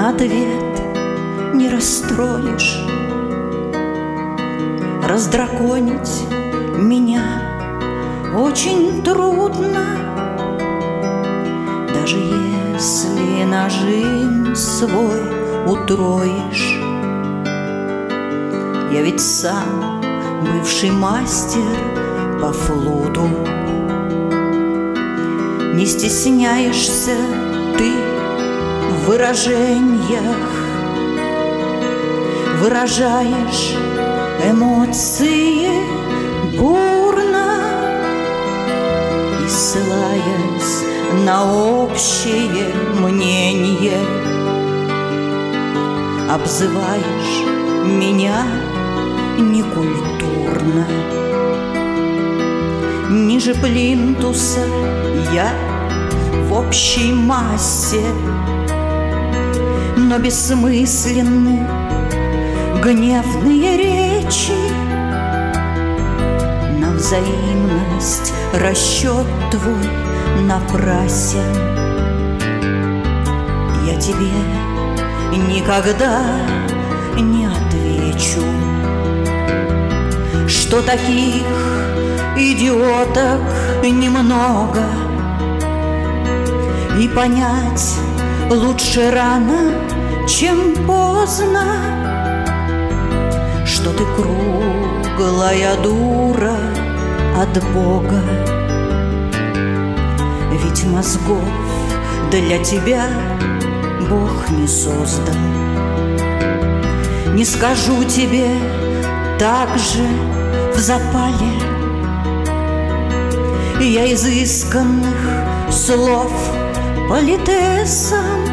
ответ не расстроишь. Раздраконить меня очень трудно, даже если нажим свой утроишь. Я ведь сам бывший мастер по флуту. Не стесняешься ты в выражениях, выражаешь эмоции бурно, и ссылаясь на общее мнение, обзываешь меня некультурно. Ниже плинтуса я в общей массе, но бессмысленны гневные речи. На взаимность расчет твой напрасен. Я тебе никогда не отвечу, что таких идиоток немного, и понять лучше рано, чем поздно, что ты круглая дура от Бога. Ведь мозгов для тебя Бог не создал. Не скажу тебе так же в запале я изысканных слов политесом,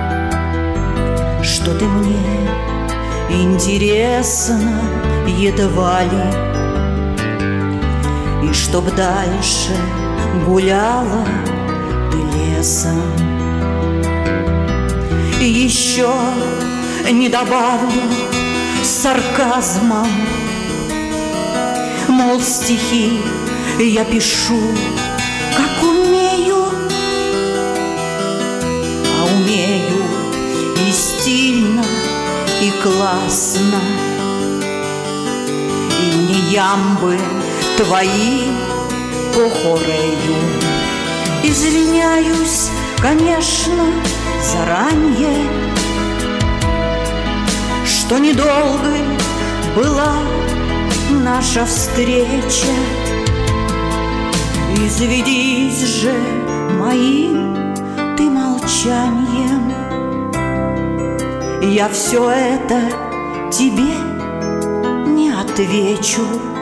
что ты мне интересна едва ли, и чтоб дальше гуляла ты лесом. И еще не добавлю сарказмом, мол, стихи я пишу, как умею, а умею и стильно, и классно, и мне ямбы твои похорею. Извиняюсь, конечно, заранее, что недолгой была наша встреча. Изведись же моим ты молчанием, я все это тебе не отвечу.